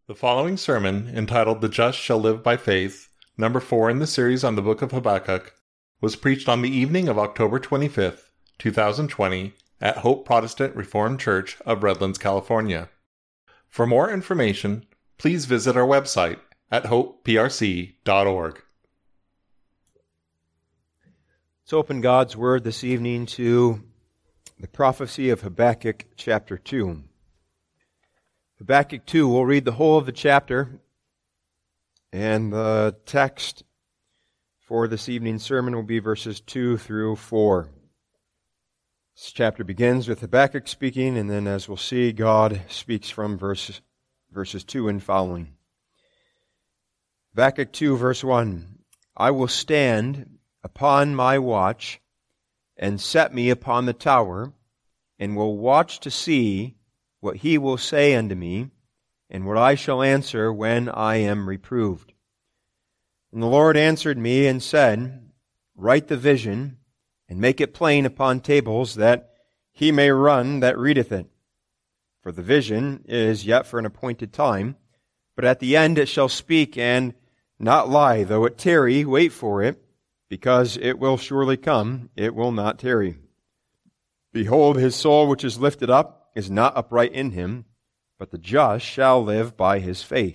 The following sermon, entitled The Just Shall Live by Faith, number 4 in the series on the book of Habakkuk, was preached on the evening of October 25th, 2020, at Hope Protestant Reformed Church of Redlands, California. For more information, please visit our website at hopeprc.org. Let's open God's Word this evening to the prophecy of Habakkuk chapter 2. Habakkuk 2, we'll read the whole of the chapter, and the text for this evening's sermon will be verses 2 through 4. This chapter begins with Habakkuk speaking, and then, as we'll see, God speaks from verses 2 and following. Habakkuk 2, verse 1, I will stand upon my watch, and set me upon the tower, and will watch to see what he will say unto me, and what I shall answer when I am reproved. And the Lord answered me and said, Write the vision, and make it plain upon tables, that he may run that readeth it. For the vision is yet for an appointed time, but at the end it shall speak and not lie. Though it tarry, wait for it, because it will surely come, it will not tarry. Behold, his soul which is lifted up is not upright in him, but the just shall live by his faith.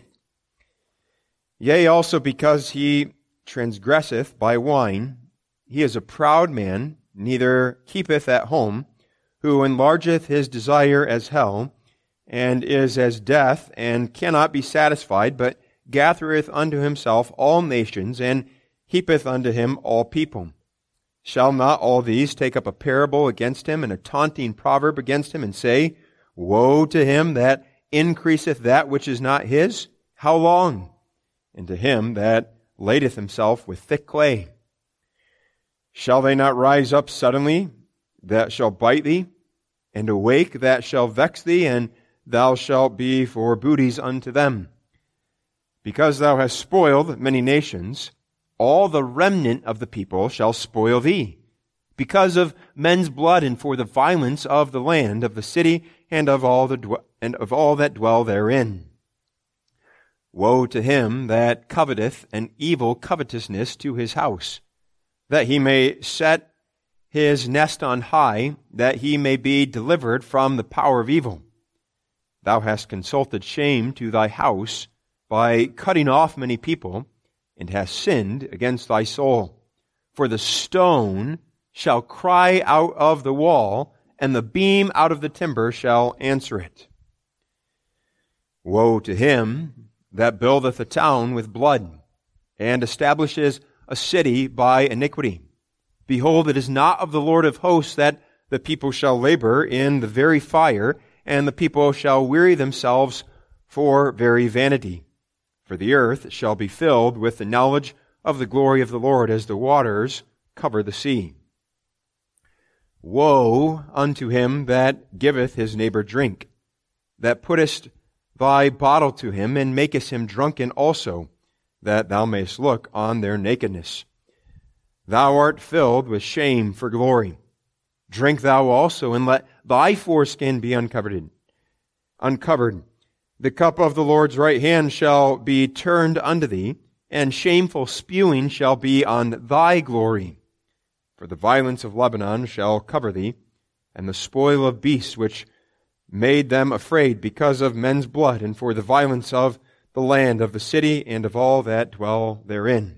Yea, also because he transgresseth by wine, he is a proud man, neither keepeth at home, who enlargeth his desire as hell, and is as death, and cannot be satisfied, but gathereth unto himself all nations, and heapeth unto him all people. Shall not all these take up a parable against him, and a taunting proverb against him, and say, Woe to him that increaseth that which is not his? How long? And to him that ladeth himself with thick clay. Shall they not rise up suddenly, that shall bite thee, and awake that shall vex thee, and thou shalt be for booties unto them? Because thou hast spoiled many nations, all the remnant of the people shall spoil thee, because of men's blood, and for the violence of the land, of the city, and of all that dwell therein. Woe to him that coveteth an evil covetousness to his house, that he may set his nest on high, that he may be delivered from the power of evil. Thou hast consulted shame to thy house by cutting off many people, and hast sinned against thy soul. For the stone shall cry out of the wall, and the beam out of the timber shall answer it. Woe to him that buildeth a town with blood, and establishes a city by iniquity. Behold, it is not of the Lord of hosts that the people shall labor in the very fire, and the people shall weary themselves for very vanity. For the earth shall be filled with the knowledge of the glory of the Lord as the waters cover the sea. Woe unto him that giveth his neighbor drink, that puttest thy bottle to him, and makest him drunken also, that thou mayest look on their nakedness. Thou art filled with shame for glory. Drink thou also, and let thy foreskin be uncovered. The cup of the Lord's right hand shall be turned unto thee, and shameful spewing shall be on thy glory. For the violence of Lebanon shall cover thee, and the spoil of beasts which made them afraid because of men's blood, and for the violence of the land, of the city, and of all that dwell therein.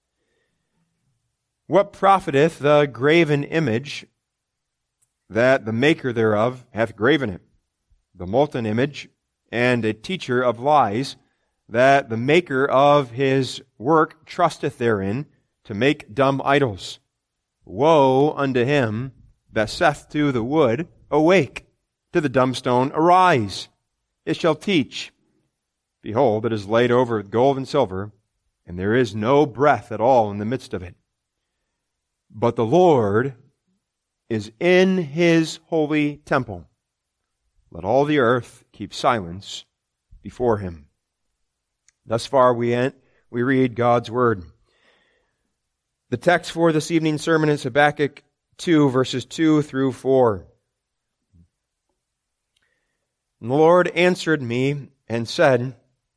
What profiteth the graven image that the maker thereof hath graven it? The molten image, and a teacher of lies, that the maker of his work trusteth therein, to make dumb idols. Woe unto him that saith to the wood, Awake! To the dumb stone, Arise! It shall teach. Behold, it is laid over with gold and silver, and there is no breath at all in the midst of it. But the Lord is in his holy temple. Let all the earth keep silence before him. Thus far we read God's Word. The text for this evening's sermon is Habakkuk 2, verses 2 through 4. And the Lord answered me and said,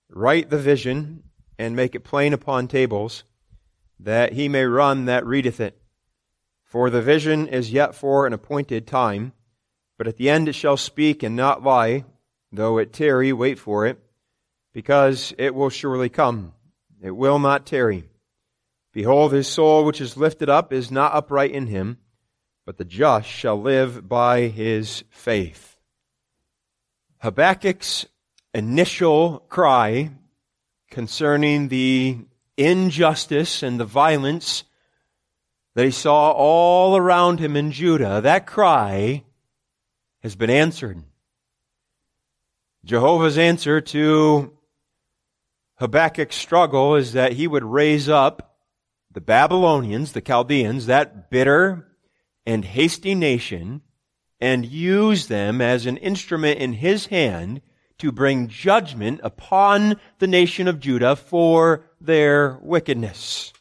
write the vision and make it plain upon tables, that he may run that readeth it. For the vision is yet for an appointed time, but at the end it shall speak and not lie. Though it tarry, wait for it, because it will surely come. It will not tarry. Behold, his soul which is lifted up is not upright in him, but the just shall live by his faith. Habakkuk's initial cry concerning the injustice and the violence that he saw all around him in Judah, that cry has been answered. Jehovah's answer to Habakkuk's struggle is that he would raise up the Babylonians, the Chaldeans, that bitter and hasty nation, and use them as an instrument in his hand to bring judgment upon the nation of Judah for their wickedness.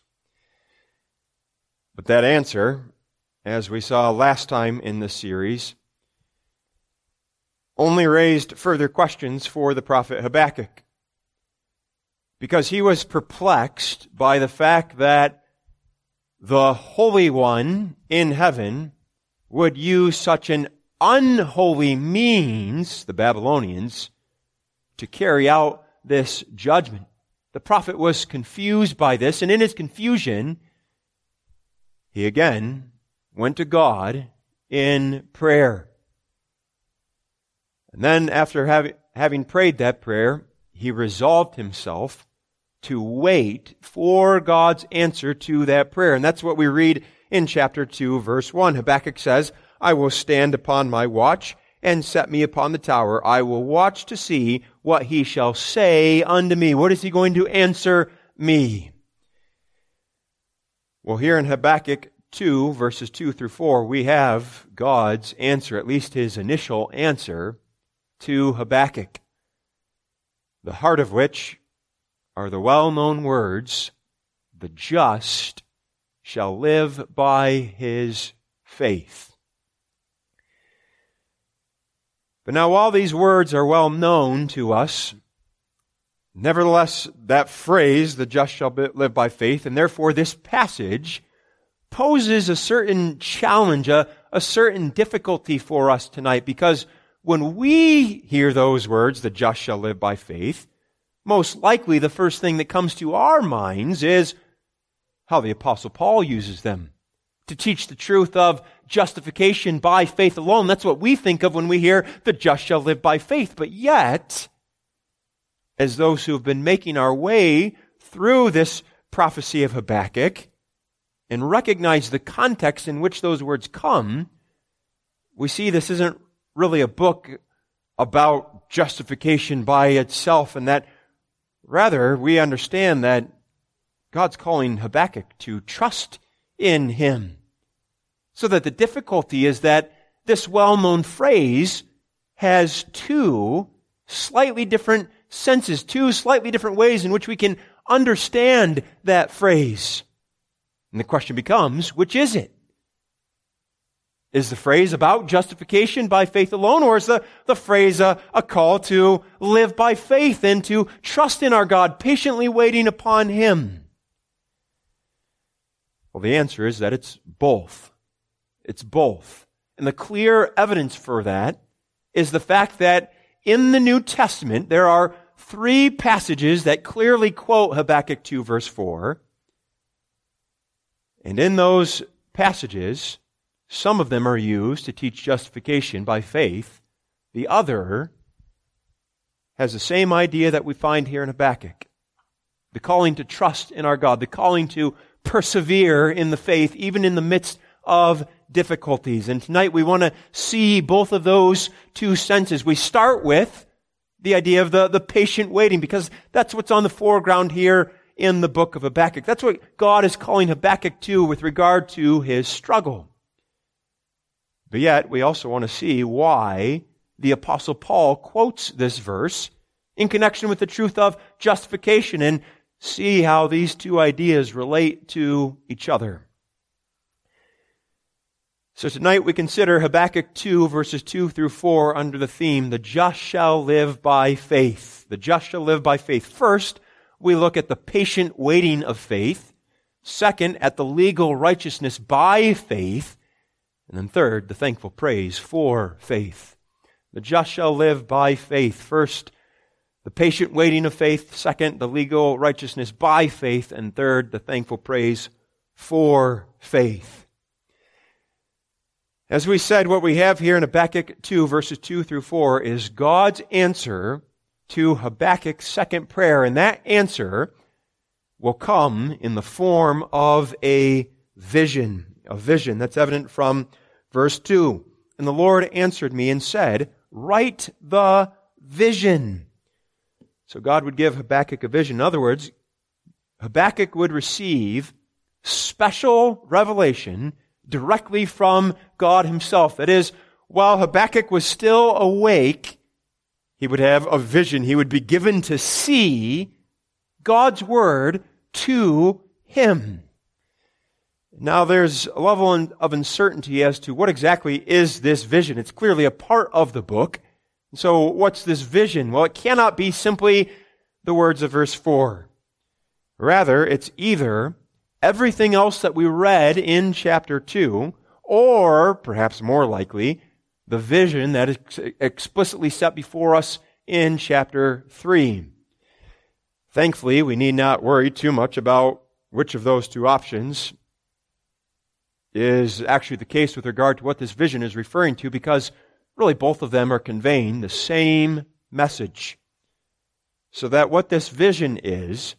But that answer, as we saw last time in this series, only raised further questions for the prophet Habakkuk, because he was perplexed by the fact that the Holy One in heaven would use such an unholy means, the Babylonians, to carry out this judgment. The prophet was confused by this, and in his confusion, he again went to God in prayer. And then after having prayed that prayer, he resolved himself to wait for God's answer to that prayer. And that's what we read in chapter 2, verse 1. Habakkuk says, I will stand upon my watch and set me upon the tower. I will watch to see what he shall say unto me. What is he going to answer me? Well, here in Habakkuk 2, verses 2 through 4, we have God's answer, at least his initial answer to Habakkuk, the heart of which are the well-known words, the just shall live by his faith. But now while these words are well known to us, nevertheless that phrase, the just shall live by faith, and therefore this passage poses a certain challenge, a certain difficulty for us tonight, because when we hear those words, the just shall live by faith, most likely the first thing that comes to our minds is how the Apostle Paul uses them to teach the truth of justification by faith alone. That's what we think of when we hear the just shall live by faith. But yet, as those who have been making our way through this prophecy of Habakkuk and recognize the context in which those words come, we see this isn't really a book about justification by itself, and that rather we understand that God's calling Habakkuk to trust in him. So that the difficulty is that this well-known phrase has two slightly different senses, two slightly different ways in which we can understand that phrase. And the question becomes, which is it? Is the phrase about justification by faith alone, or is the phrase a call to live by faith and to trust in our God, patiently waiting upon him? Well, the answer is that it's both. It's both. And the clear evidence for that is the fact that in the New Testament, there are 3 passages that clearly quote Habakkuk 2, verse 4. And in those passages, some of them are used to teach justification by faith. The other has the same idea that we find here in Habakkuk. The calling to trust in our God, the calling to persevere in the faith, even in the midst of difficulties. And tonight we want to see both of those two senses. We start with the idea of the patient waiting, because that's what's on the foreground here in the book of Habakkuk. That's what God is calling Habakkuk to with regard to his struggle. But yet, we also want to see why the Apostle Paul quotes this verse in connection with the truth of justification, and see how these two ideas relate to each other. So tonight we consider Habakkuk 2, verses 2 through 4 under the theme, the just shall live by faith. The just shall live by faith. First, we look at the patient waiting of faith. Second, at the legal righteousness by faith. And then third, the thankful praise for faith. The just shall live by faith. First, the patient waiting of faith. Second, the legal righteousness by faith. And third, the thankful praise for faith. As we said, what we have here in Habakkuk 2, verses 2 through 4, is God's answer to Habakkuk's second prayer. And that answer will come in the form of a vision. A vision that's evident from verse 2. And the Lord answered me and said, write the vision. So God would give Habakkuk a vision. In other words, Habakkuk would receive special revelation directly from God himself. That is, while Habakkuk was still awake, he would have a vision. He would be given to see God's word to him. Now there's a level of uncertainty as to what exactly is this vision. It's clearly a part of the book. So what's this vision? Well, it cannot be simply the words of verse 4. Rather, it's either everything else that we read in chapter 2, or perhaps more likely, the vision that is explicitly set before us in chapter 3. Thankfully, we need not worry too much about which of those two options is actually the case with regard to what this vision is referring to, because really both of them are conveying the same message. So that what this vision is,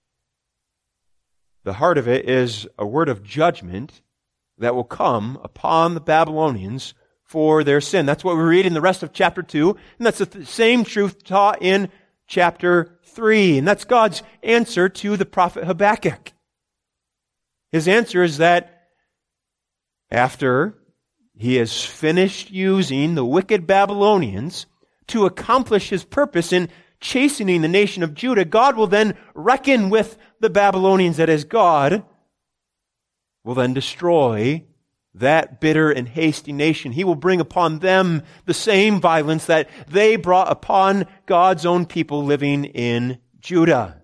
the heart of it is a word of judgment that will come upon the Babylonians for their sin. That's what we read in the rest of chapter 2, and that's the same truth taught in chapter 3. And that's God's answer to the prophet Habakkuk. His answer is that after he has finished using the wicked Babylonians to accomplish his purpose in chastening the nation of Judah, God will then reckon with the Babylonians. That is, God will then destroy that bitter and hasty nation. He will bring upon them the same violence that they brought upon God's own people living in Judah.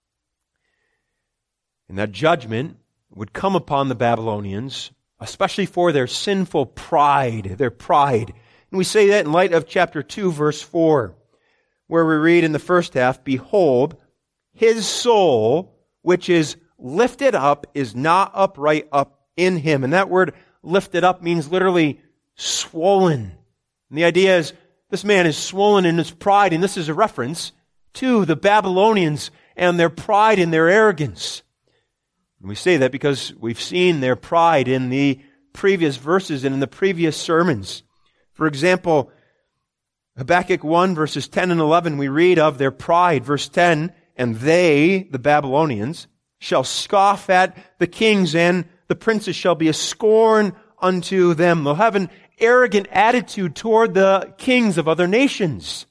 And that judgment would come upon the Babylonians, especially for their sinful pride, their pride. And we say that in light of chapter 2, verse 4, where we read in the first half, behold, his soul, which is lifted up, is not upright up in him. And that word lifted up means literally swollen. And the idea is this man is swollen in his pride, and this is a reference to the Babylonians and their pride and their arrogance. And we say that because we've seen their pride in the previous verses and in the previous sermons. For example, Habakkuk 1, verses 10 and 11, we read of their pride. Verse 10, and they, the Babylonians, shall scoff at the kings, and the princes shall be a scorn unto them. They'll have an arrogant attitude toward the kings of other nations.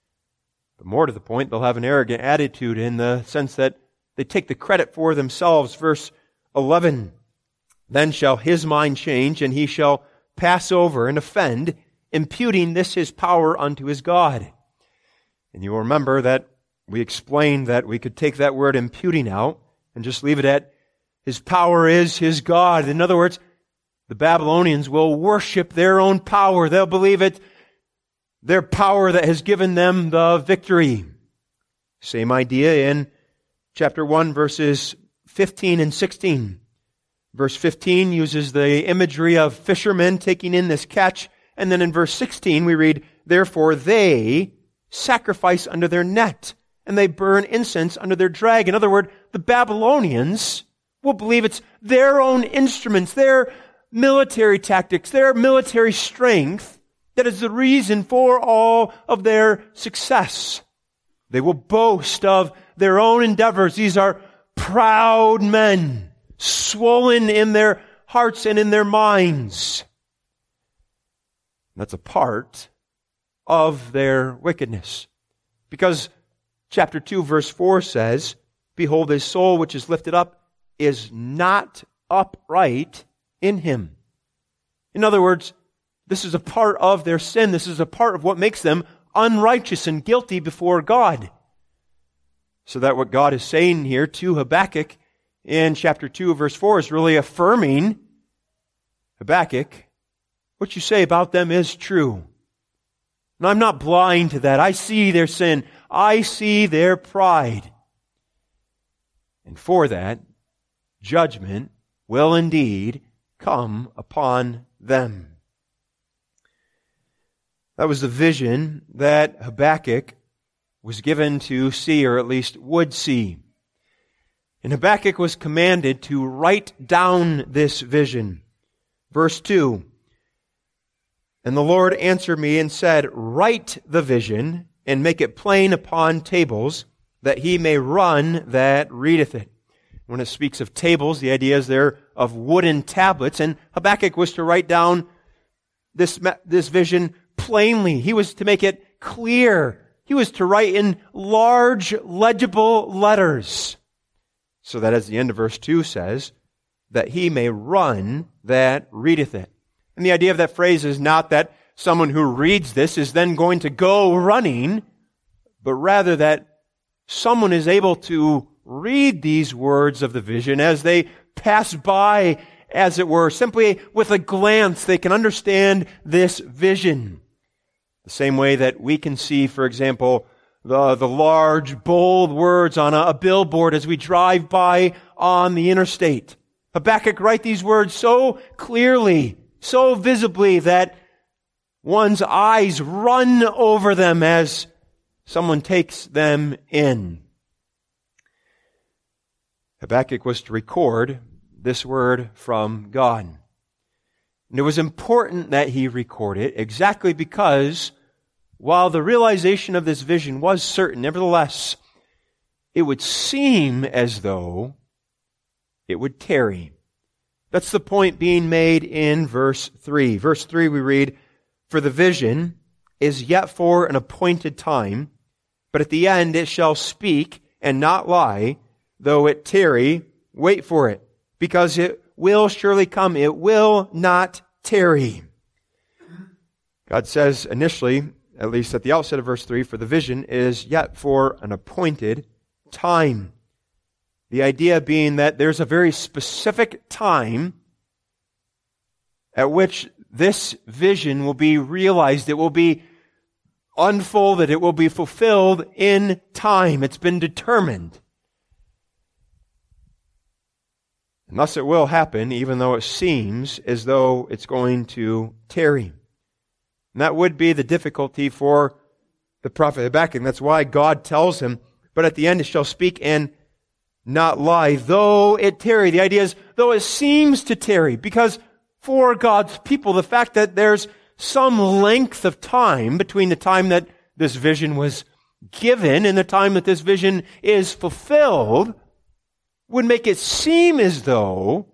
But more to the point, they'll have an arrogant attitude in the sense that they take the credit for themselves. Verse 11, then shall his mind change, and he shall pass over and offend, imputing this his power unto his God. And you will remember that we explained that we could take that word imputing out and just leave it at his power is his God. In other words, the Babylonians will worship their own power. They'll believe it, their power that has given them the victory. Same idea in chapter 1, verses 15 and 16. Verse 15 uses the imagery of fishermen taking in this catch. And then in verse 16 we read, therefore they sacrifice under their net, and they burn incense under their drag. In other words, the Babylonians will believe it's their own instruments, their military tactics, their military strength that is the reason for all of their success. They will boast of their own endeavors. These are proud men, swollen in their hearts and in their minds. That's a part of their wickedness. Because chapter 2, verse 4 says, behold, his soul which is lifted up is not upright in him. In other words, this is a part of their sin. This is a part of what makes them unrighteous and guilty before God. So that what God is saying here to Habakkuk in chapter 2, verse 4 is really affirming, Habakkuk, what you say about them is true. And I'm not blind to that. I see their sin. I see their pride. And for that, judgment will indeed come upon them. That was the vision that Habakkuk was given to see, or at least would see. And Habakkuk was commanded to write down this vision. Verse 2, "And the Lord answered me and said, Write the vision and make it plain upon tables, that he may run that readeth it." When it speaks of tables, the idea is there of wooden tablets, and Habakkuk was to write down this vision plainly. He was to make it clear. He was to write in large, legible letters, so that, as the end of verse 2 says, that he may run that readeth it. And the idea of that phrase is not that someone who reads this is then going to go running, but rather that someone is able to read these words of the vision as they pass by, as it were. Simply with a glance, they can understand this vision. The same way that we can see, for example, the large, bold words on a billboard as we drive by on the interstate. Habakkuk write these words so clearly, so visibly, that one's eyes run over them as someone takes them in. Habakkuk was to record this word from God. And it was important that he record it exactly because while the realization of this vision was certain, nevertheless, it would seem as though it would tarry. That's the point being made in verse 3. Verse 3 we read, "For the vision is yet for an appointed time, but at the end it shall speak and not lie, though it tarry, wait for it, because it will surely come. It will not tarry." God says initially, at least at the outset of verse 3, for the vision is yet for an appointed time. The idea being that there's a very specific time at which this vision will be realized. It will be unfolded. It will be fulfilled in time. It's been determined. And thus it will happen, even though it seems as though it's going to tarry. And that would be the difficulty for the prophet Habakkuk. And that's why God tells him, but at the end it shall speak and not lie, though it tarry. The idea is, though it seems to tarry, because for God's people, the fact that there's some length of time between the time that this vision was given and the time that this vision is fulfilled would make it seem as though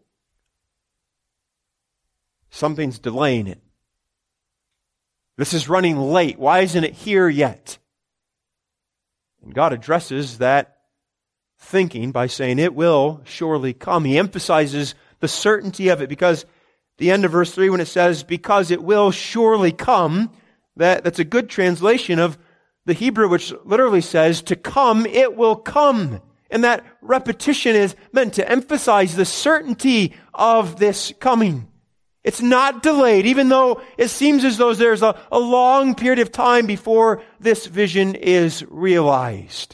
something's delaying it. This is running late. Why isn't it here yet? And God addresses that thinking by saying it will surely come. He emphasizes the certainty of it because the end of verse 3 when it says, because it will surely come, that's a good translation of the Hebrew, which literally says, to come, it will come. And that repetition is meant to emphasize the certainty of this coming. It's not delayed, even though it seems as though there's a long period of time before this vision is realized.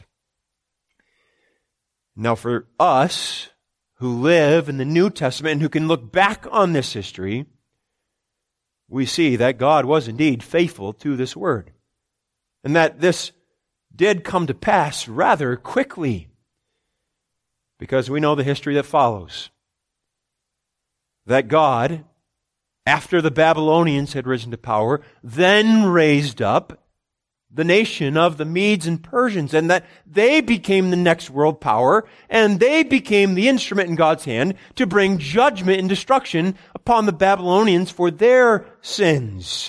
Now for us who live in the New Testament and who can look back on this history, we see that God was indeed faithful to this word. And that this did come to pass rather quickly. Because we know the history that follows. That God, after the Babylonians had risen to power, then raised up the nation of the Medes and Persians, and that they became the next world power, and they became the instrument in God's hand to bring judgment and destruction upon the Babylonians for their sins.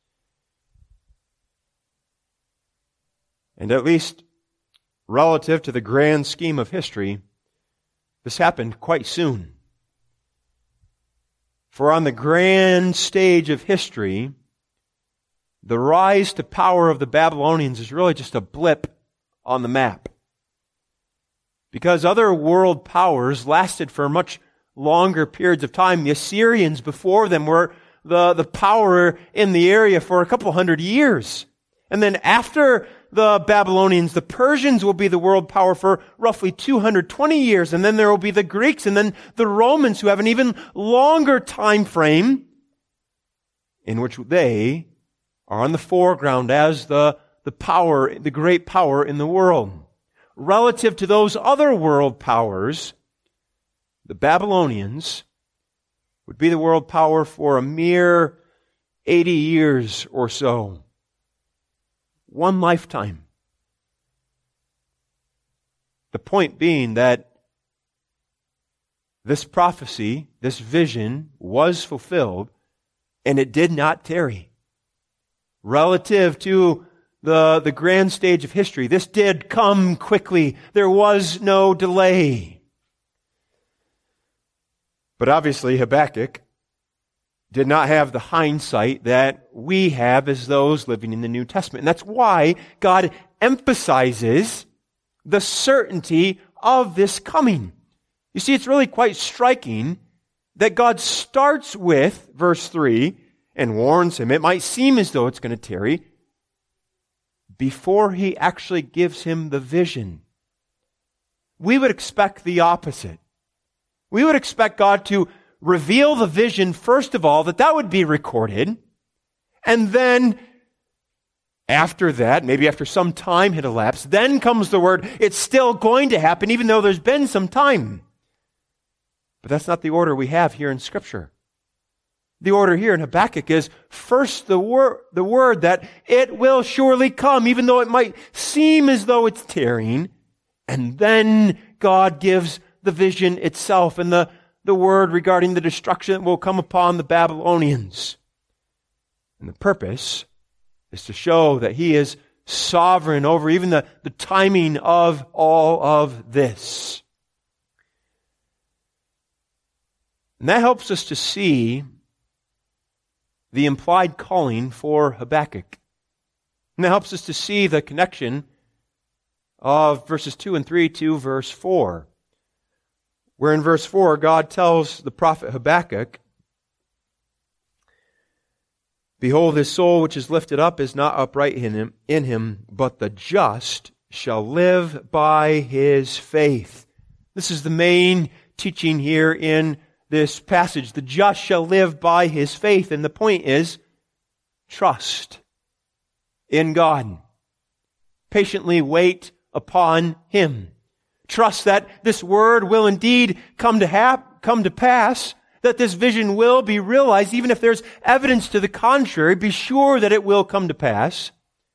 And at least relative to the grand scheme of history, this happened quite soon. For on the grand stage of history, the rise to power of the Babylonians is really just a blip on the map. Because other world powers lasted for much longer periods of time. The Assyrians before them were the power in the area for a couple hundred years. And then after the Babylonians, the Persians will be the world power for roughly 220 years. And then there will be the Greeks and then the Romans, who have an even longer time frame in which they are on the foreground as the power, the great power in the world. Relative to those other world powers, the Babylonians would be the world power for a mere 80 years or so. One lifetime. The point being that this prophecy, this vision, was fulfilled, and it did not tarry. Relative to the grand stage of history, this did come quickly. There was no delay. But obviously Habakkuk did not have the hindsight that we have as those living in the New Testament. And that's why God emphasizes the certainty of this coming. You see, it's really quite striking that God starts with verse 3 and warns him. It might seem as though it's going to tarry before he actually gives him the vision. We would expect the opposite. We would expect God to reveal the vision, first of all, that would be recorded. And then, after that, maybe after some time had elapsed, then comes the word, it's still going to happen, even though there's been some time. But that's not the order we have here in Scripture. The order here in Habakkuk is first the word that it will surely come, even though it might seem as though it's tarrying. And then God gives the vision itself and the word regarding the destruction that will come upon the Babylonians. And the purpose is to show that He is sovereign over even the timing of all of this. And that helps us to see the implied calling for Habakkuk. And that helps us to see the connection of verses 2 and 3 to verse 4. Where in verse 4, God tells the prophet Habakkuk, "Behold, his soul which is lifted up is not upright in him, but the just shall live by his faith." This is the main teaching here in this passage. The just shall live by his faith. And the point is, trust in God. Patiently wait upon Him. Trust that this word will indeed come to pass, that this vision will be realized, even if there's evidence to the contrary. Be sure that it will come to pass.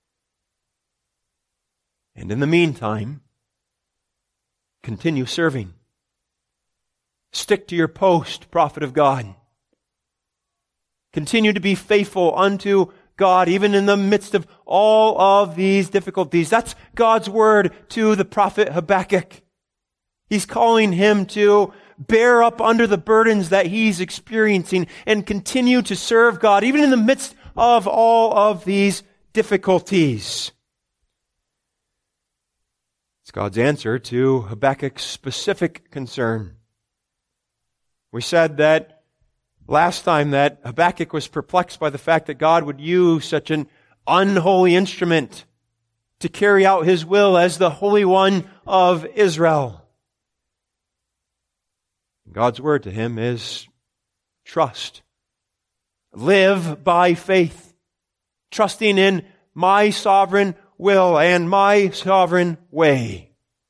And in the meantime, continue serving. Stick to your post, prophet of God. Continue to be faithful unto God, even in the midst of all of these difficulties. That's God's word to the prophet Habakkuk. He's calling him to bear up under the burdens that he's experiencing and continue to serve God, even in the midst of all of these difficulties. It's God's answer to Habakkuk's specific concern. We said that last time that Habakkuk was perplexed by the fact that God would use such an unholy instrument to carry out His will as the Holy One of Israel. God's word to him is trust. Live by faith, trusting in my sovereign will and my sovereign way.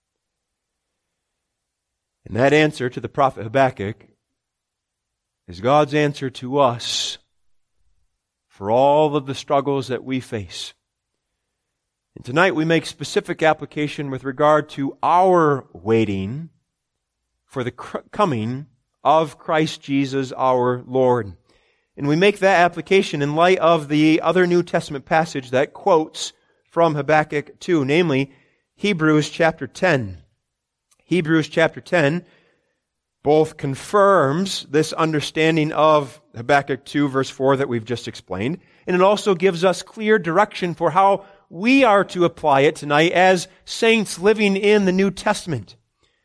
And that answer to the prophet Habakkuk is God's answer to us for all of the struggles that we face. And tonight we make specific application with regard to our waiting for the coming of Christ Jesus our Lord. And we make that application in light of the other New Testament passage that quotes from Habakkuk 2, namely Hebrews chapter 10. Hebrews chapter 10, both confirms this understanding of Habakkuk 2 verse 4 that we've just explained, and it also gives us clear direction for how we are to apply it tonight as saints living in the New Testament.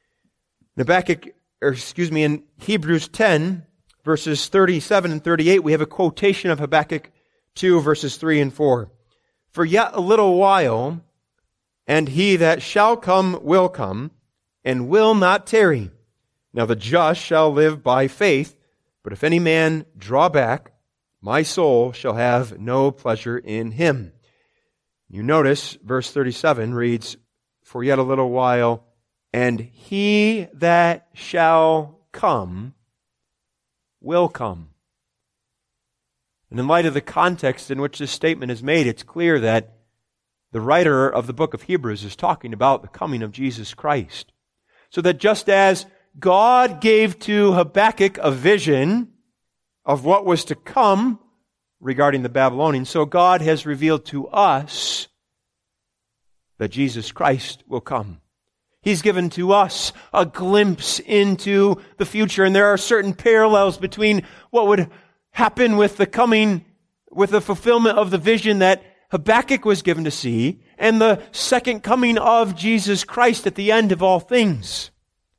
In Hebrews 10 verses 37 and 38, we have a quotation of Habakkuk 2 verses 3 and 4. For yet a little while, and he that shall come will come, and will not tarry. Now the just shall live by faith, but if any man draw back, my soul shall have no pleasure in him. You notice verse 37 reads, for yet a little while, and he that shall come will come. And in light of the context in which this statement is made, it's clear that the writer of the book of Hebrews is talking about the coming of Jesus Christ. So that just as God gave to Habakkuk a vision of what was to come regarding the Babylonians, so God has revealed to us that Jesus Christ will come. He's given to us a glimpse into the future, and there are certain parallels between what would happen with the fulfillment of the vision that Habakkuk was given to see, and the second coming of Jesus Christ at the end of all things.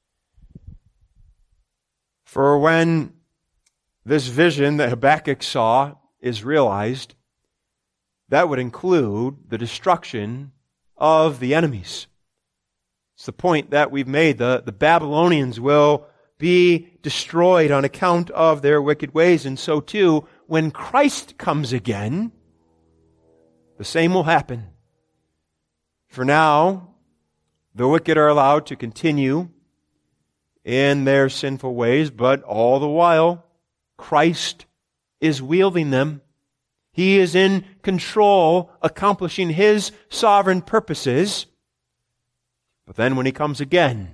For when this vision that Habakkuk saw is realized, that would include the destruction of the enemies. It's the point that we've made. The Babylonians will be destroyed on account of their wicked ways, and so too, when Christ comes again, the same will happen. For now, the wicked are allowed to continue in their sinful ways, but all the while, Christ is wielding them. He is in control, accomplishing His sovereign purposes. But then when He comes again,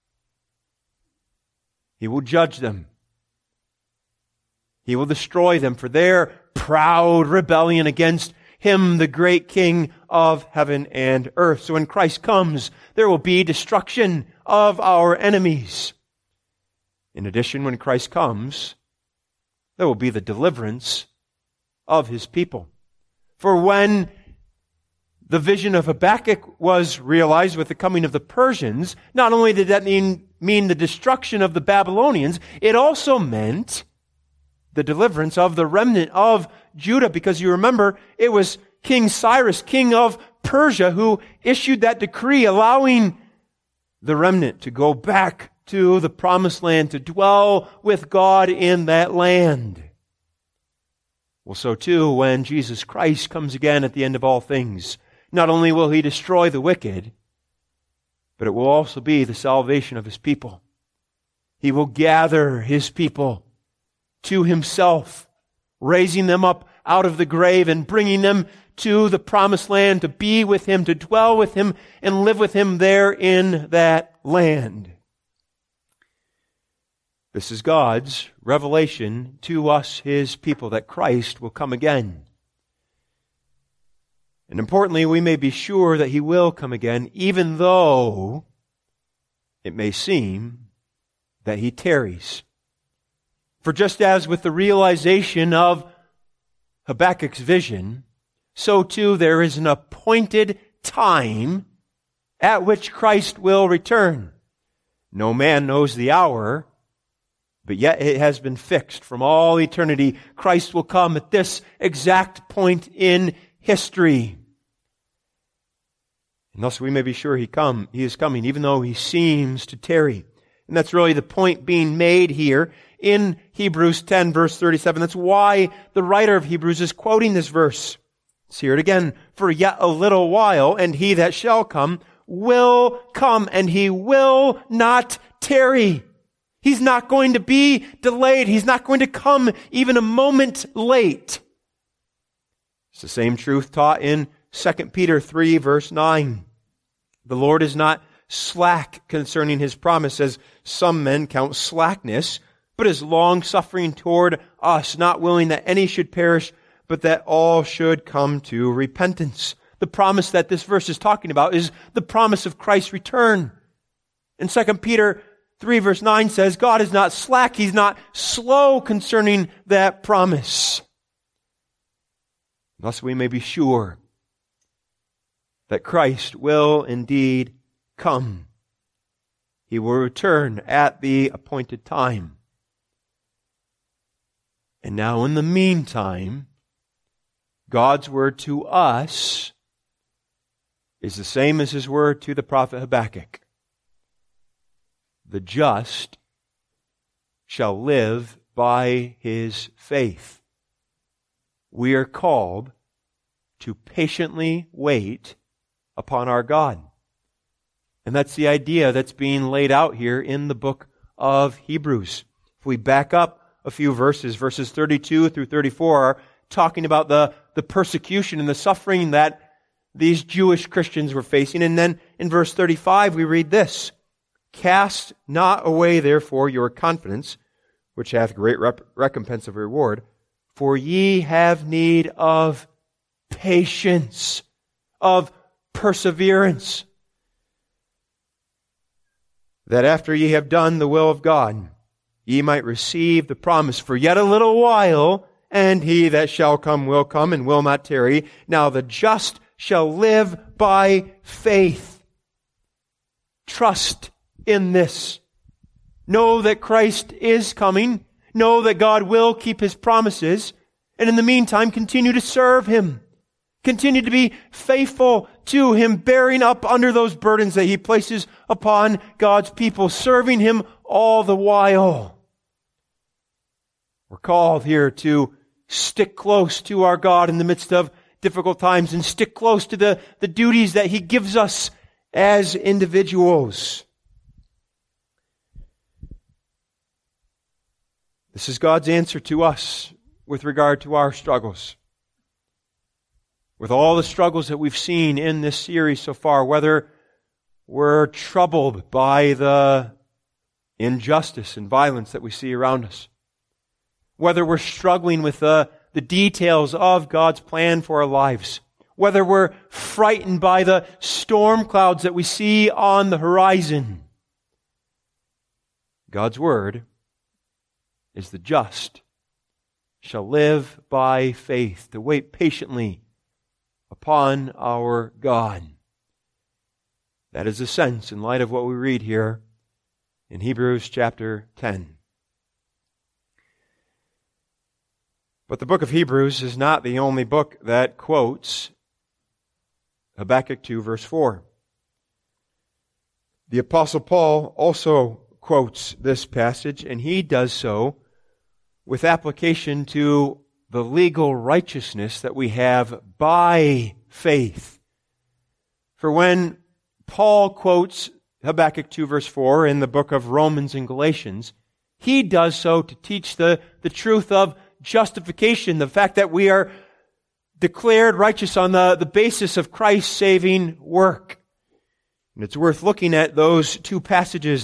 He will judge them. He will destroy them for their proud rebellion against Him, the great King of heaven and earth. So when Christ comes, there will be destruction of our enemies. In addition, when Christ comes, there will be the deliverance of His people. For when the vision of Habakkuk was realized with the coming of the Persians, not only did that mean the destruction of the Babylonians, it also meant the deliverance of the remnant of Judah, because you remember, it was King Cyrus, king of Persia, who issued that decree allowing the remnant to go back to the promised land, to dwell with God in that land. Well, so too, when Jesus Christ comes again at the end of all things, not only will He destroy the wicked, but it will also be the salvation of His people. He will gather His people to Himself, raising them up out of the grave and bringing them to the promised land to be with Him, to dwell with Him, and live with Him there in that land. This is God's revelation to us, His people, that Christ will come again. And importantly, we may be sure that He will come again, even though it may seem that He tarries. For just as with the realization of Habakkuk's vision, so too there is an appointed time at which Christ will return. No man knows the hour, but yet it has been fixed from all eternity. Christ will come at this exact point in history. And thus we may be sure He is coming, even though He seems to tarry. And that's really the point being made here in Hebrews 10, verse 37. That's why the writer of Hebrews is quoting this verse. Let's hear it again. For yet a little while, and He that shall come will come, and He will not tarry. He's not going to be delayed. He's not going to come even a moment late. It's the same truth taught in 2 Peter 3, verse 9. The Lord is not slack concerning His promise, as some men count slackness, but is long-suffering toward us, not willing that any should perish, but that all should come to repentance. The promise that this verse is talking about is the promise of Christ's return. In 2 Peter 3 verse 9 says, God is not slack, He's not slow concerning that promise. Thus we may be sure that Christ will indeed come. He will return at the appointed time. And now in the meantime, God's word to us is the same as His word to the prophet Habakkuk. The just shall live by his faith. We are called to patiently wait upon our God. And that's the idea that's being laid out here in the book of Hebrews. If we back up a few verses 32 through 34 are talking about the persecution and the suffering that these Jewish Christians were facing. And then in verse 35 we read this, Cast not away therefore your confidence, which hath great recompense of reward, for ye have need of patience, of perseverance, that after ye have done the will of God, ye might receive the promise. For yet a little while, and He that shall come will come and will not tarry. Now the just shall live by faith. Trust in this. Know that Christ is coming. Know that God will keep His promises. And in the meantime, continue to serve Him. Continue to be faithful to Him, bearing up under those burdens that He places upon God's people, serving Him all the while. We're called here to stick close to our God in the midst of difficult times and stick close to the duties that He gives us as individuals. This is God's answer to us with regard to our struggles. With all the struggles that we've seen in this series so far, whether we're troubled by the injustice and violence that we see around us, whether we're struggling with the details of God's plan for our lives, whether we're frightened by the storm clouds that we see on the horizon, God's Word is the just shall live by faith, to wait patiently upon our God. That is the sense in light of what we read here in Hebrews chapter 10. But the book of Hebrews is not the only book that quotes Habakkuk 2 verse 4. The Apostle Paul also quotes this passage, and he does so with application to the legal righteousness that we have by faith. For when Paul quotes Habakkuk 2 verse 4 in the book of Romans and Galatians, he does so to teach the truth of justification, the fact that we are declared righteous on the basis of Christ's saving work. And it's worth looking at those two passages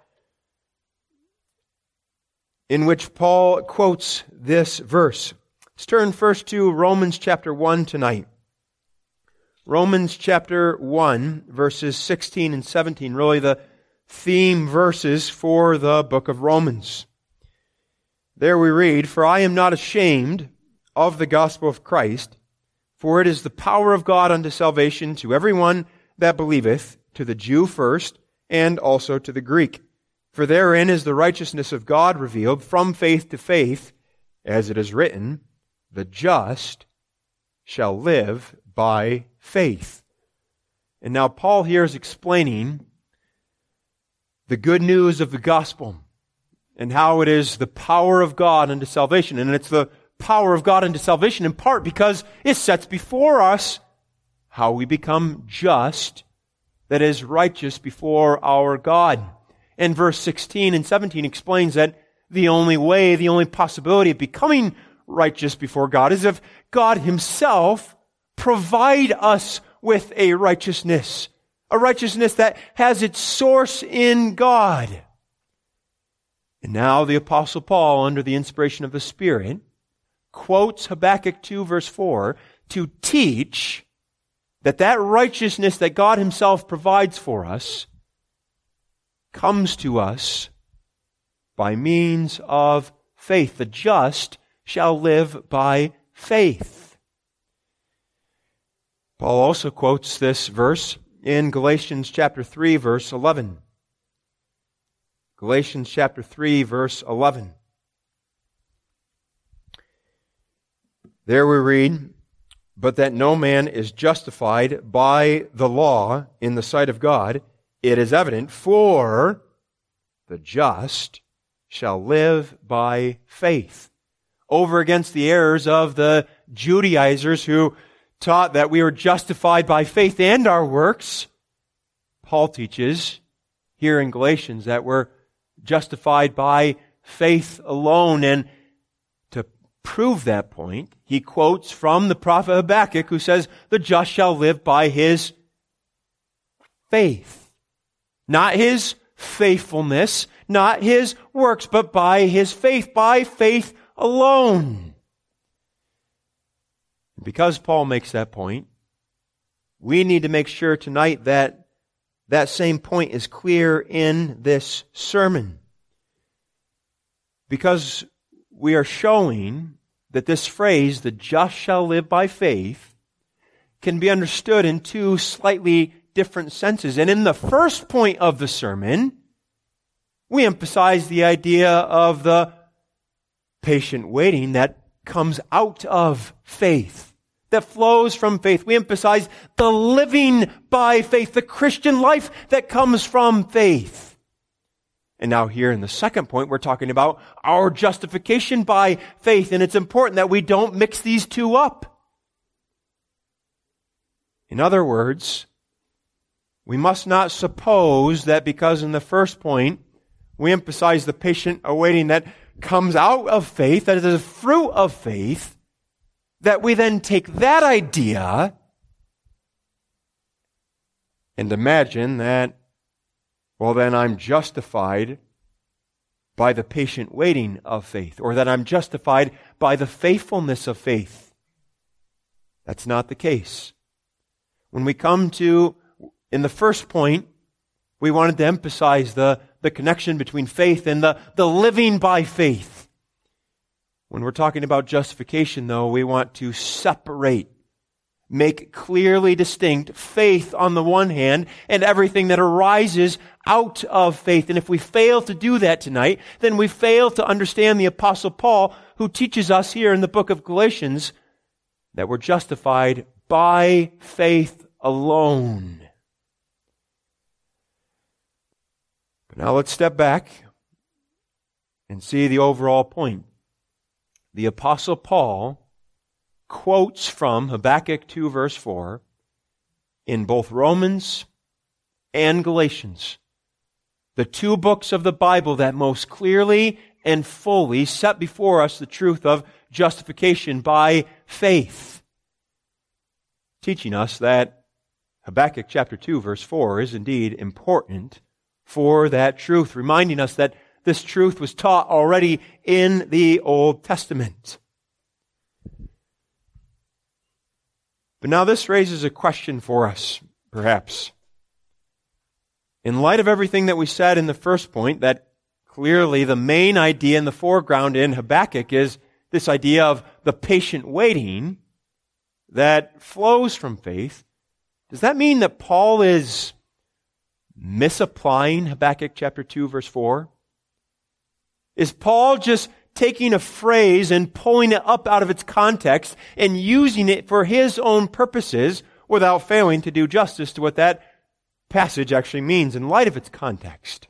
in which Paul quotes this verse. Let's turn first to Romans chapter 1 tonight. Romans chapter 1, verses 16 and 17, really the theme verses for the book of Romans. There we read, For I am not ashamed of the gospel of Christ, for it is the power of God unto salvation to everyone that believeth, to the Jew first, and also to the Greek. For therein is the righteousness of God revealed from faith to faith, as it is written, The just shall live by faith. And now Paul here is explaining the good news of the gospel and how it is the power of God unto salvation. And it's the power of God unto salvation in part because it sets before us how we become just, that is, righteous before our God. And verse 16 and 17 explains that the only way, the only possibility of becoming righteous before God is if God Himself provide us with a righteousness that has its source in God. And now the Apostle Paul, under the inspiration of the Spirit, quotes Habakkuk 2 verse 4 to teach that righteousness that God Himself provides for us comes to us by means of faith. The just shall live by faith. Paul also quotes this verse in Galatians chapter 3, verse 11. Galatians chapter 3, verse 11. There we read, "But that no man is justified by the law in the sight of God, it is evident, for the just shall live by faith." Over against the errors of the Judaizers who taught that we were justified by faith and our works, Paul teaches here in Galatians that we're justified by faith alone. And to prove that point, he quotes from the prophet Habakkuk, who says, "The just shall live by his faith." Not his faithfulness, not his works, but by his faith, by faith alone. Because Paul makes that point, we need to make sure tonight that that same point is clear in this sermon. Because we are showing that this phrase, "the just shall live by faith," can be understood in two slightly different senses. And in the first point of the sermon, we emphasize the idea of the patient waiting that comes out of faith, that flows from faith. We emphasize the living by faith, the Christian life that comes from faith. And now here in the second point, we're talking about our justification by faith, and it's important that we don't mix these two up. In other words, we must not suppose that because in the first point we emphasize the patient awaiting that comes out of faith, that is a fruit of faith, that we then take that idea and imagine that, well, then I'm justified by the patient waiting of faith, or that I'm justified by the faithfulness of faith. That's not the case. When we come to, in the first point, we wanted to emphasize the connection between faith and the living by faith. When we're talking about justification, though, we want to separate, make clearly distinct faith on the one hand and everything that arises out of faith. And if we fail to do that tonight, then we fail to understand the Apostle Paul, who teaches us here in the book of Galatians that we're justified by faith alone. But now let's step back and see the overall point. The Apostle Paul quotes from Habakkuk 2 verse 4 in both Romans and Galatians, the two books of the Bible that most clearly and fully set before us the truth of justification by faith, teaching us that Habakkuk chapter 2 verse 4 is indeed important for that truth, reminding us that this truth was taught already in the Old Testament. But now this raises a question for us, perhaps. In light of everything that we said in the first point, that clearly the main idea in the foreground in Habakkuk is this idea of the patient waiting that flows from faith, does that mean that Paul is misapplying Habakkuk chapter 2 verse 4? Is Paul just taking a phrase and pulling it up out of its context and using it for his own purposes without failing to do justice to what that passage actually means in light of its context?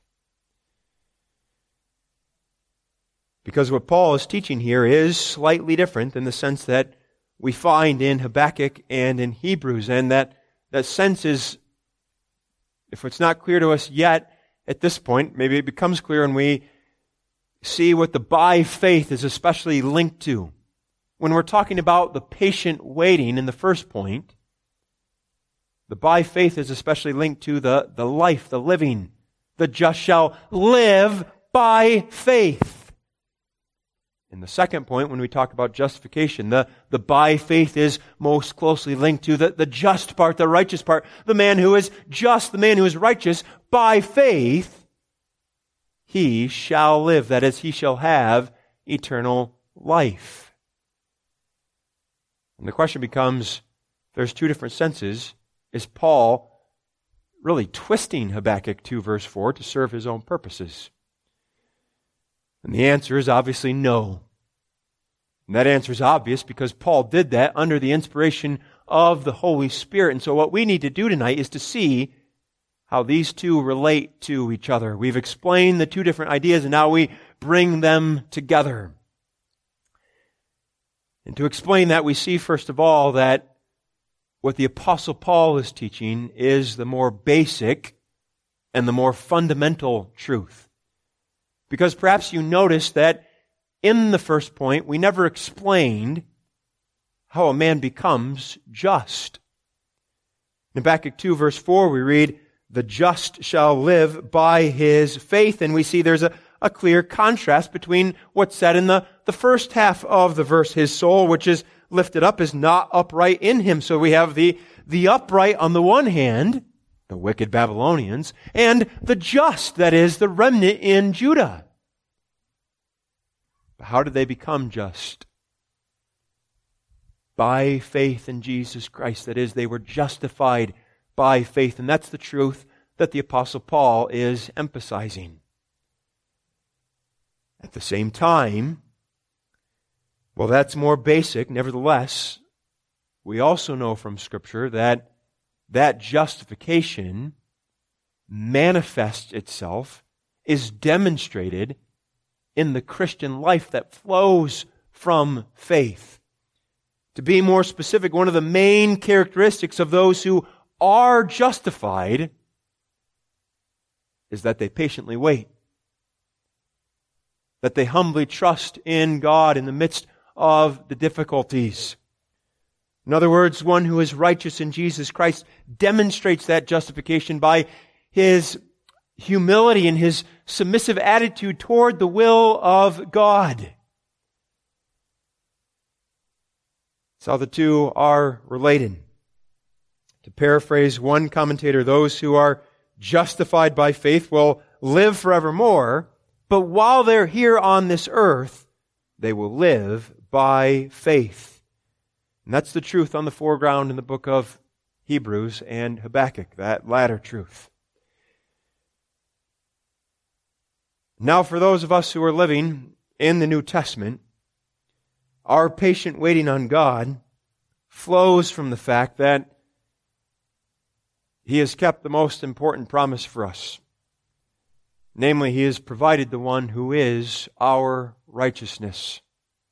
Because what Paul is teaching here is slightly different in the sense that we find in Habakkuk and in Hebrews, and that sense is, if it's not clear to us yet at this point, maybe it becomes clear when we see what the by faith is especially linked to. When we're talking about the patient waiting in the first point, the by faith is especially linked to the life, the living. The just shall live by faith. In the second point, when we talk about justification, the by faith is most closely linked to the just part, the righteous part. The man who is just, the man who is righteous by faith he shall live. That is, he shall have eternal life. And the question becomes, there's two different senses. Is Paul really twisting Habakkuk 2 verse 4 to serve his own purposes? And the answer is obviously no. And that answer is obvious because Paul did that under the inspiration of the Holy Spirit. And so what we need to do tonight is to see how these two relate to each other. We've explained the two different ideas and now we bring them together. And to explain that, we see first of all that what the Apostle Paul is teaching is the more basic and the more fundamental truth. Because perhaps you noticed that in the first point, we never explained how a man becomes just. In Habakkuk 2 verse 4, we read, "The just shall live by his faith." And we see there's a clear contrast between what's said in the first half of the verse. His soul, which is lifted up, is not upright in him. So we have the upright on the one hand, the wicked Babylonians, and the just, that is, the remnant in Judah. But how did they become just? By faith in Jesus Christ. That is, they were justified by faith. And that's the truth that the Apostle Paul is emphasizing. At the same time, well, that's more basic. Nevertheless, we also know from Scripture that that justification manifests itself, is demonstrated in the Christian life that flows from faith. To be more specific, one of the main characteristics of those who are justified is that they patiently wait. That they humbly trust in God in the midst of the difficulties. In other words, one who is righteous in Jesus Christ demonstrates that justification by his humility and his submissive attitude toward the will of God. That's how the two are related. To paraphrase one commentator, those who are justified by faith will live forevermore, but while they're here on this earth, they will live by faith. And that's the truth on the foreground in the book of Hebrews and Habakkuk, that latter truth. Now, for those of us who are living in the New Testament, our patient waiting on God flows from the fact that He has kept the most important promise for us. Namely, He has provided the one who is our righteousness.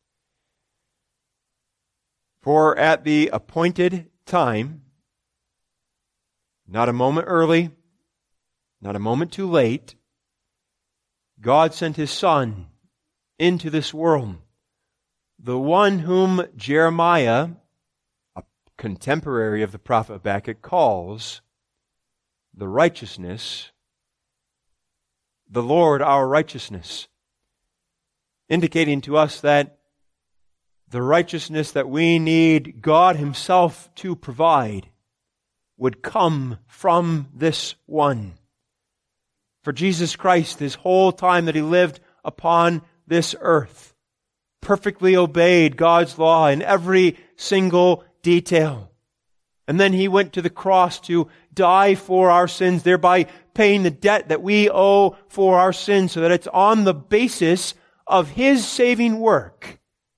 For at the appointed time, not a moment early, not a moment too late, God sent His Son into this world, the one whom Jeremiah, a contemporary of the prophet Habakkuk, calls the righteousness, the Lord our righteousness, indicating to us that the righteousness that we need God Himself to provide would come from this one. For Jesus Christ, His whole time that He lived upon this earth, perfectly obeyed God's law in every single detail. And then He went to the cross to die for our sins, thereby paying the debt that we owe for our sins, so that it's on the basis of His saving work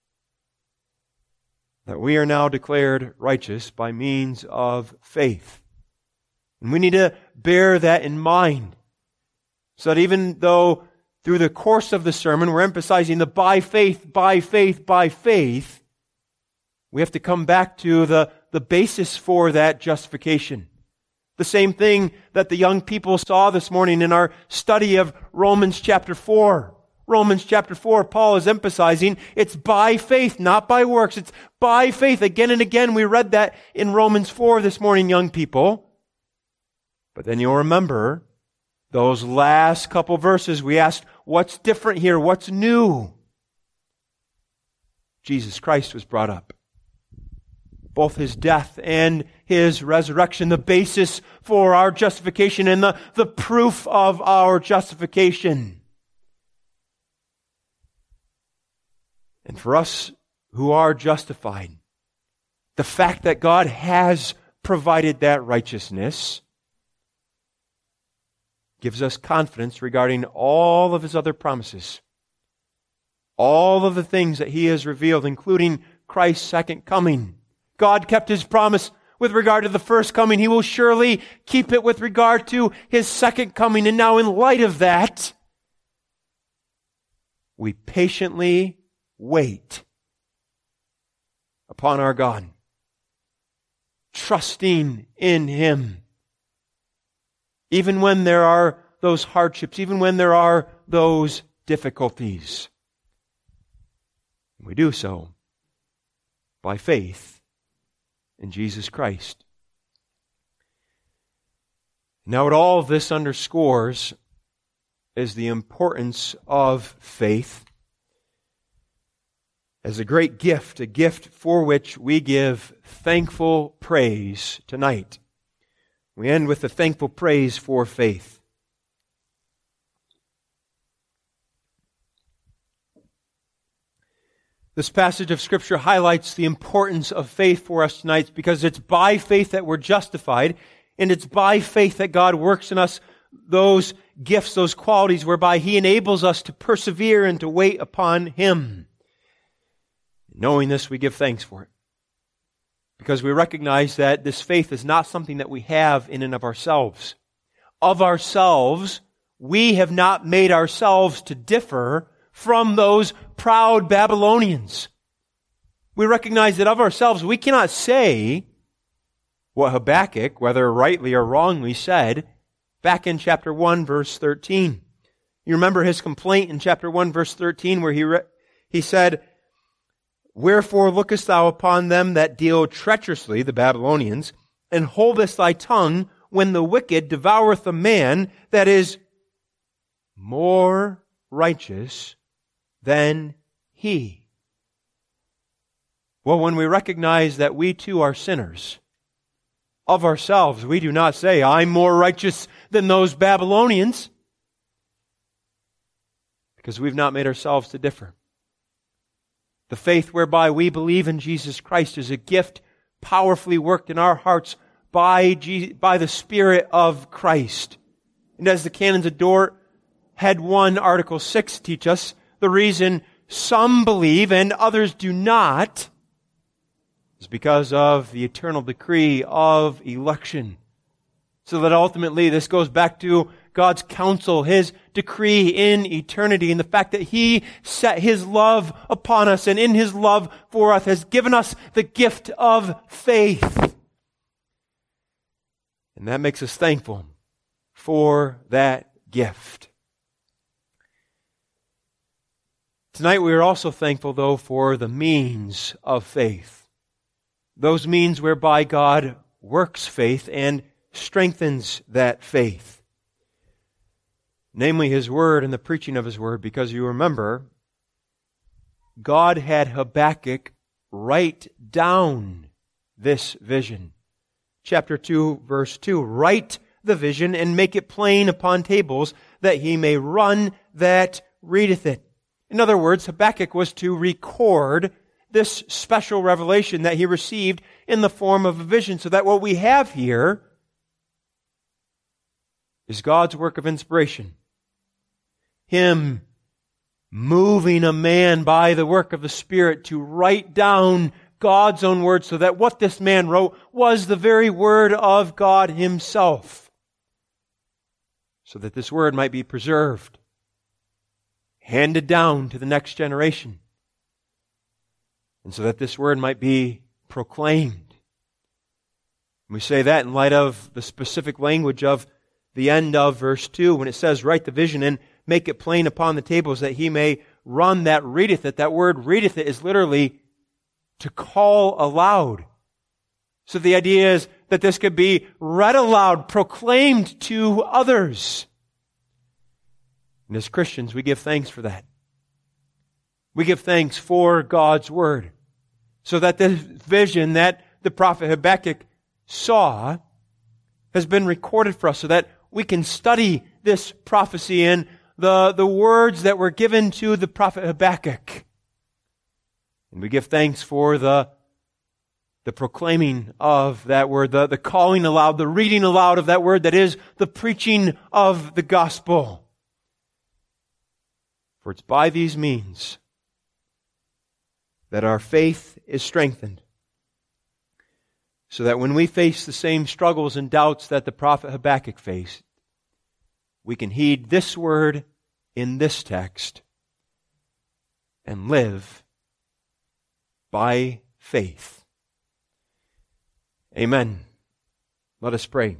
that we are now declared righteous by means of faith. And we need to bear that in mind, so that even though through the course of the sermon we're emphasizing the by faith, by faith, by faith, we have to come back to the basis for that justification. The same thing that the young people saw this morning in our study of Romans chapter 4. Romans chapter 4, Paul is emphasizing it's by faith, not by works. It's by faith. Again and again, we read that in Romans 4 this morning, young people. But then you'll remember those last couple verses, we asked, what's different here? What's new? Jesus Christ was brought up. Both His death and His resurrection, the basis for our justification and the proof of our justification. And for us who are justified, the fact that God has provided that righteousness gives us confidence regarding all of His other promises. All of the things that He has revealed, including Christ's second coming. God kept His promise with regard to the first coming. He will surely keep it with regard to His second coming. And now in light of that, we patiently wait upon our God, trusting in Him. Even when there are those hardships, even when there are those difficulties. We do so by faith in Jesus Christ. Now, what all of this underscores is the importance of faith as a great gift, a gift for which we give thankful praise tonight. We end with the thankful praise for faith. This passage of Scripture highlights the importance of faith for us tonight because it's by faith that we're justified, and it's by faith that God works in us those gifts, those qualities whereby He enables us to persevere and to wait upon Him. Knowing this, we give thanks for it. Because we recognize that this faith is not something that we have in and of ourselves. Of ourselves, we have not made ourselves to differ from those proud Babylonians. We recognize that of ourselves, we cannot say what Habakkuk, whether rightly or wrongly, said back in chapter 1, verse 13. You remember his complaint in chapter 1, verse 13, where he said, "Wherefore lookest thou upon them that deal treacherously," the Babylonians, "and holdest thy tongue when the wicked devoureth a man that is more righteous than he?" Well, when we recognize that we too are sinners, of ourselves, we do not say, "I'm more righteous than those Babylonians," because we've not made ourselves to differ. The faith whereby we believe in Jesus Christ is a gift powerfully worked in our hearts by the Spirit of Christ. And as the canons of Dort, Head 1, Article 6 teach us, the reason some believe and others do not is because of the eternal decree of election. So that ultimately this goes back to God's counsel, His decree in eternity, and the fact that He set His love upon us and in His love for us has given us the gift of faith. And that makes us thankful for that gift. Tonight we are also thankful, though, for the means of faith. Those means whereby God works faith and strengthens that faith. Namely His Word and the preaching of His Word, because you remember, God had Habakkuk write down this vision. Chapter 2, verse 2, "Write the vision and make it plain upon tables, that he may run that readeth it." In other words, Habakkuk was to record this special revelation that he received in the form of a vision, so that what we have here is God's work of inspiration. Him moving a man by the work of the Spirit to write down God's own word, so that what this man wrote was the very word of God Himself. So that this word might be preserved, handed down to the next generation, and so that this word might be proclaimed. We say that in light of the specific language of the end of verse 2, when it says, "Write the vision and make it plain upon the tables, that he may run that readeth it." That word "readeth it" is literally to call aloud. So the idea is that this could be read aloud, proclaimed to others. And as Christians, we give thanks for that. We give thanks for God's Word, so that this vision that the prophet Habakkuk saw has been recorded for us, so that we can study this prophecy and the words that were given to the prophet Habakkuk. And we give thanks for the proclaiming of that word, the calling aloud, the reading aloud of that word that is the preaching of the gospel. For it's by these means that our faith is strengthened, so that when we face the same struggles and doubts that the prophet Habakkuk faced, we can heed this word in this text and live by faith. Amen. Let us pray.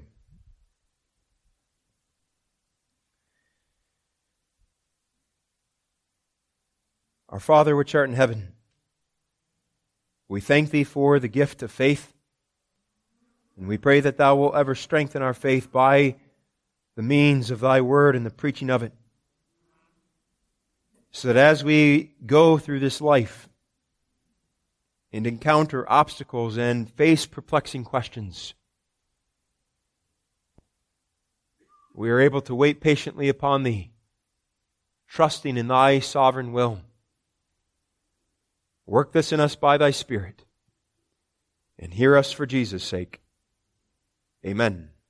Our Father which art in heaven, we thank Thee for the gift of faith, and we pray that Thou wilt ever strengthen our faith by the means of Thy word and the preaching of it, so that as we go through this life and encounter obstacles and face perplexing questions, we are able to wait patiently upon Thee, trusting in Thy sovereign will. Work this in us by Thy Spirit, and hear us for Jesus' sake. Amen.